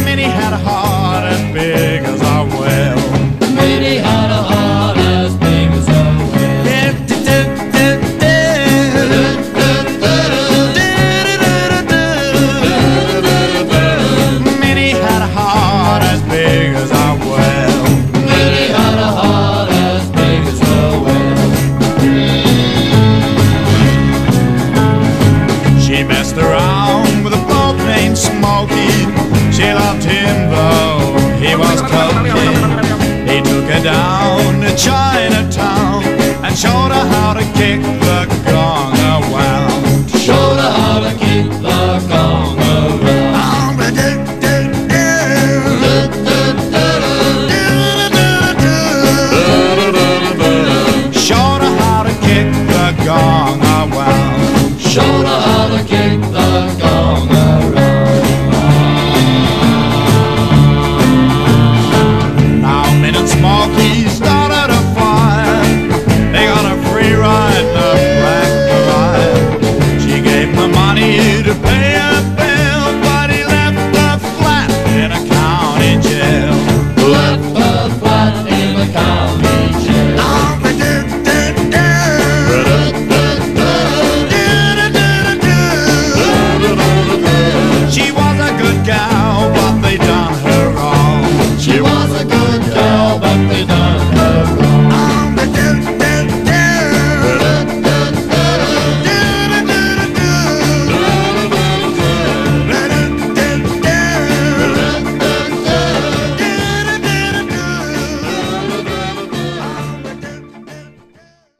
Minnie had a heart as big as a whale. Minnie had a heart as big as a whale. Minnie had a heart as big as a whale. Minnie had a heart as big as a whale. She messed around with a bloke named Smokey. She loved him though he was cokey. He took her down to Chinatown and showed her how to kick the gun.